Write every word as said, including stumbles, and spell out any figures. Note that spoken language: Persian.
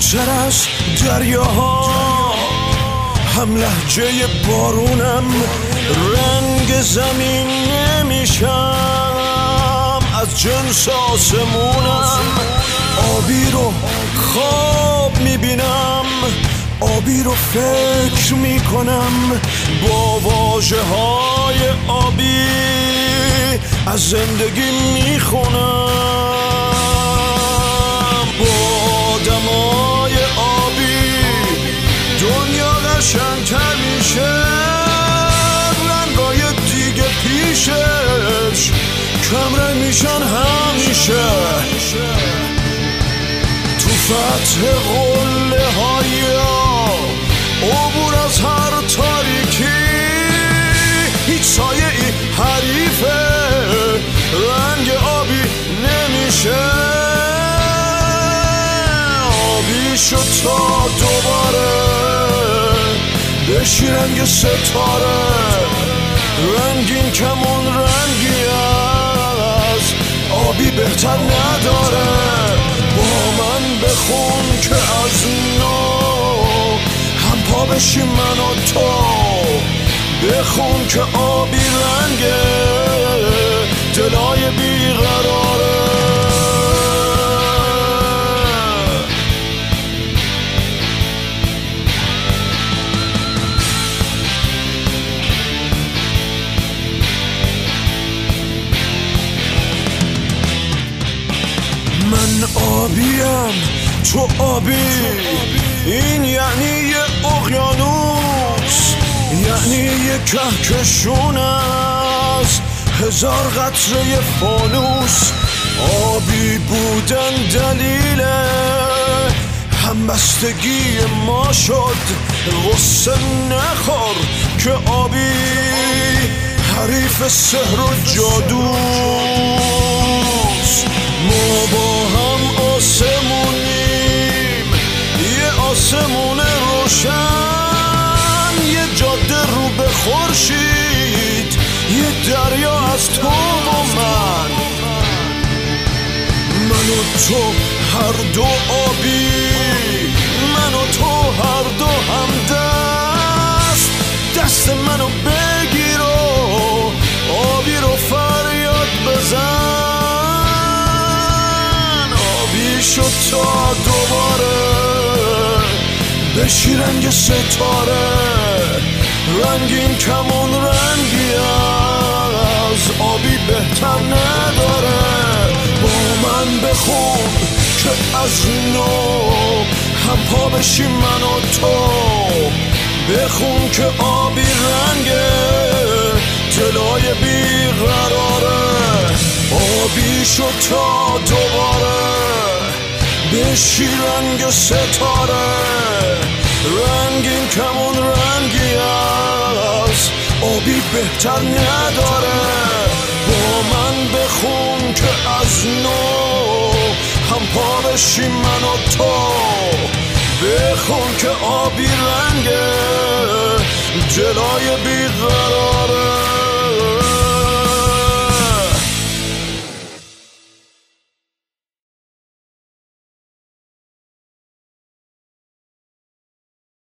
بیشتر از دریاها، هم لهجه بارونم، رنگ زمین نمیشم، از جنس آسمونم. آبی رو خواب میبینم، آبی رو فکر میکنم، با واژه های آبی از زندگی میخونم. با آدمای آبی دنیا قشنگتر میشه، رنگای دیگه پیشش کمرنگ میشن همیشه. تو فتح قله های عبور از هر تاریکی، هیچ سایه ای حریفه رنگ آبی نمیشه. آبی شد تا دوباره بشی رنگ ستاره، رنگین کمون رنگی از آبی بهتر نداره. با من بخون که از نو هم پا بشی من و تو، بخون که آبی رنگه دلای بیقراره. من آبیم تو آبی، این یعنی یه اقیانوس، یعنی یه کهکشون از هزار قطره فانوس. آبی بودن دلیل همبستگی ما شد، غصه نخور که آبی حریف سحر و جادوست. ما با هم آسمونیم، یه آسمون روشن، یه جاده رو به خورشید، یه دریا از تو و من. من و تو هر دو آبی، من و تو هر دو هم دست، دست منو بگیر و آبی رو فریاد بزن. آبی شد تا دوباره بشی رنگ ستاره، رنگین کمون رنگی از آبی بهتر نداره. با من بخون که از نو هم پا بشی من و تو، بخون که آبی رنگه دلای بیقراره. آبی شد تا دوباره بشی رنگ ستاره، رنگین کمون رنگی از آبی بهتر نداره. با من بخون که از نو هم پا بشی من و تو، بخون که آبی رنگه جلای بیقراره.